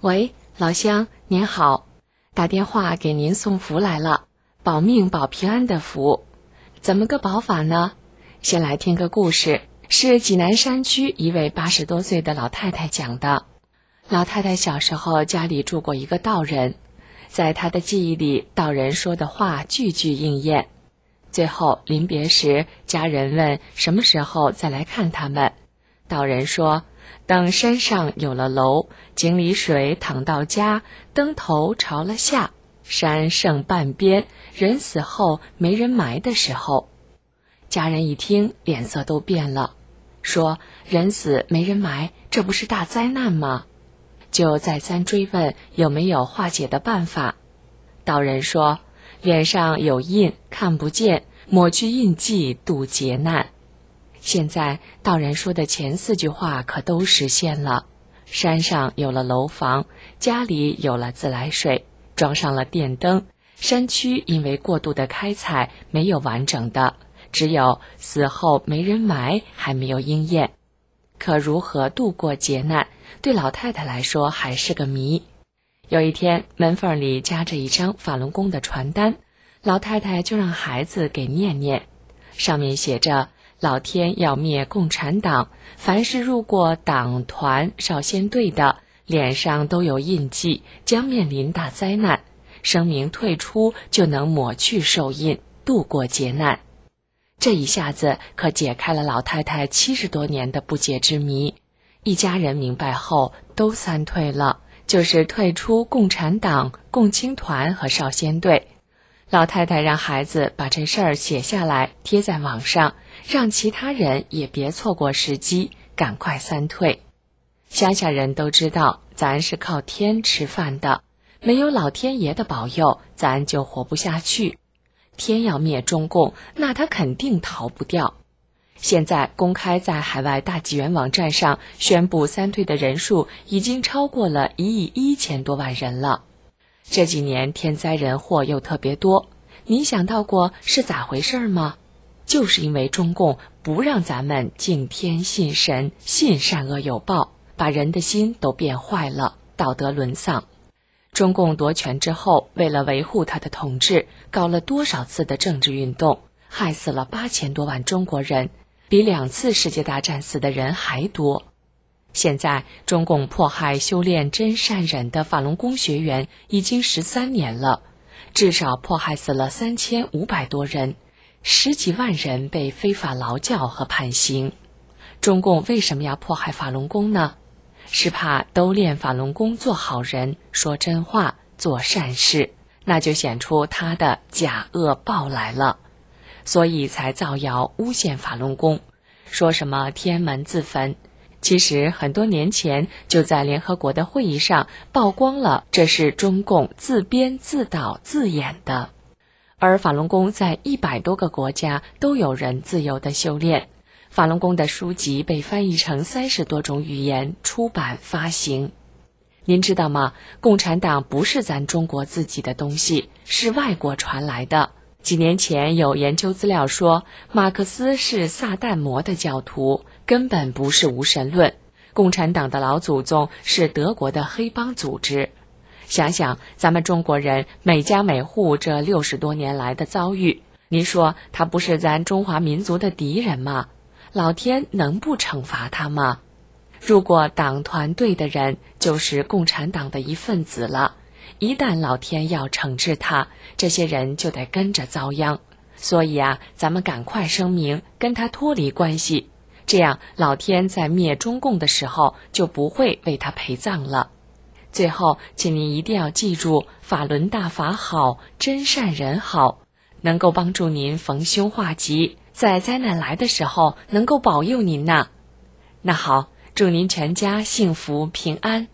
喂，老乡，您好，打电话给您送福来了，保命保平安的福。怎么个保法呢？先来听个故事，是济南山区一位80多岁的老太太讲的。老太太小时候家里住过一个道人，在她的记忆里，道人说的话句句应验。最后临别时，家人问什么时候再来看他们，道人说，等山上有了楼，井里水淌到家，灯头朝了下，山剩半边，人死后没人埋的时候。家人一听脸色都变了，说人死没人埋，这不是大灾难吗？就再三追问有没有化解的办法。道人说，脸上有印看不见，抹去印记渡劫难。现在道人说的前4句话可都实现了，山上有了楼房，家里有了自来水，装上了电灯，山区因为过度的开采没有完整的，只有死后没人埋还没有应验。可如何度过劫难，对老太太来说还是个谜。有一天，门缝里夹着一张法轮功的传单，老太太就让孩子给念念，上面写着，老天要灭共产党，凡是入过党团少先队的，脸上都有印记，将面临大灾难，声明退出就能抹去手印，度过劫难。这一下子可解开了老太太70多年的不解之谜。一家人明白后都3退了，就是退出共产党、共青团和少先队。老太太让孩子把这事儿写下来贴在网上，让其他人也别错过时机，赶快3退。乡下人都知道咱是靠天吃饭的，没有老天爷的保佑，咱就活不下去。天要灭中共，那他肯定逃不掉。现在公开在海外大纪元网站上宣布3退的人数已经超过了1亿1000多万人了。这几年天灾人祸又特别多，你想到过是咋回事吗？就是因为中共不让咱们敬天信神，信善恶有报，把人的心都变坏了，道德沦丧。中共夺权之后，为了维护他的统治，搞了多少次的政治运动，害死了8000多万中国人，比2次世界大战死的人还多。现在中共迫害修炼真善忍的法轮功学员已经13年了，至少迫害死了3500多人，10几万人被非法劳教和判刑。中共为什么要迫害法轮功呢？是怕都练法轮功做好人，说真话，做善事，那就显出他的假恶报来了，所以才造谣诬陷法轮功，说什么天门自焚。其实很多年前就在联合国的会议上曝光了，这是中共自编自导自演的。而法轮功在100多个国家都有人自由的修炼，法轮功的书籍被翻译成30多种语言，出版发行。您知道吗？共产党不是咱中国自己的东西，是外国传来的。几年前有研究资料说，马克思是撒旦魔的教徒，根本不是无神论。共产党的老祖宗是德国的黑帮组织。想想咱们中国人每家每户这60多年来的遭遇，您说他不是咱中华民族的敌人吗？老天能不惩罚他吗？入过党团队的人就是共产党的一份子了，一旦老天要惩治他，这些人就得跟着遭殃。所以咱们赶快声明，跟他脱离关系，这样老天在灭中共的时候就不会为他陪葬了。最后，请您一定要记住，法轮大法好，真善人好，能够帮助您逢凶化吉，在灾难来的时候能够保佑您呐。那好，祝您全家幸福平安。